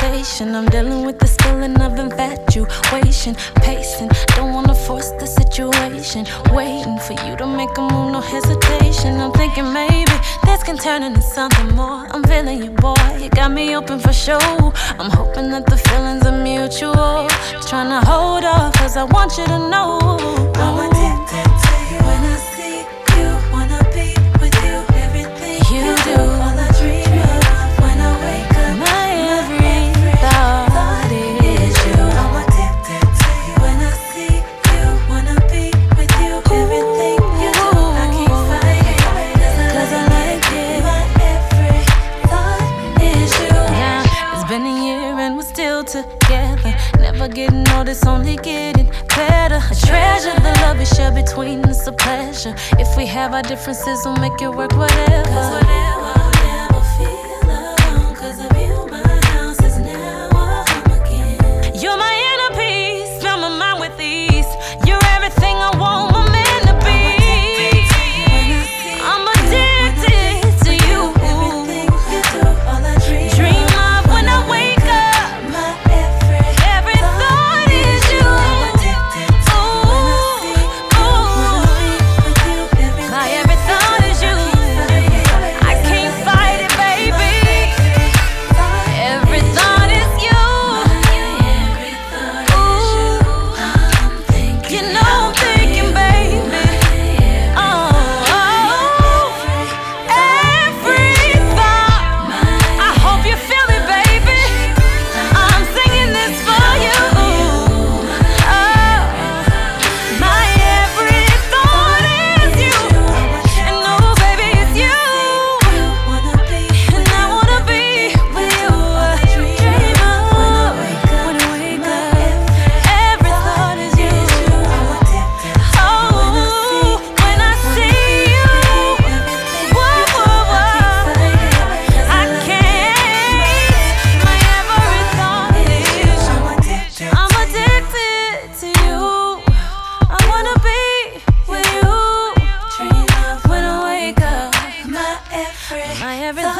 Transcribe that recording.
hesitation. I'm dealing with this feeling of infatuation, pacing, don't wanna force the situation. Waiting for you to make a move, no hesitation. I'm thinking maybe this can turn into something more. I'm feeling you, boy, you got me open for show. I'm hoping that the feelings are mutual. Just trying to hold off, cause I want you to know I'm addicted to you. When I see you, wanna be with you. Everything you do, all I dream of when I wake up. my every thought is you. I'm addicted to you. When I see you, wanna be with you. Everything you do, I can't fight it. Cause I like it. My every thought is you. Yeah, it's been a year and we're still together. Never getting noticed, only getting better. I treasure the love we share between us, a pleasure. If we have our differences, we'll make it work, whatever. Cause whatever, I'll never feel alone. Cause of you, my house is now a home again. You're my inner peace, fill my mind with ease. You're everything I want my man to be. I'm addicted to you. Everything you do, all I Dream of when I wake up. my every Every thought is you. I'm addicted to Ooh, with you. Everything my every thought is you. I can't fight it, baby. Every thought is you. Ooh, you know I'm thinking, baby. Every thought. I hope you feel it, baby. I'm singing this for you. Oh, my every thought is you. And oh, baby, it's you. And I wanna be with you. Dream of when I wake up. Every thought is you. Oh, when I see you. Whoa, whoa, whoa. I can't. My every thought is you. I'm addicted to you. I wanna be with you. Dream of When I wake up, my every my every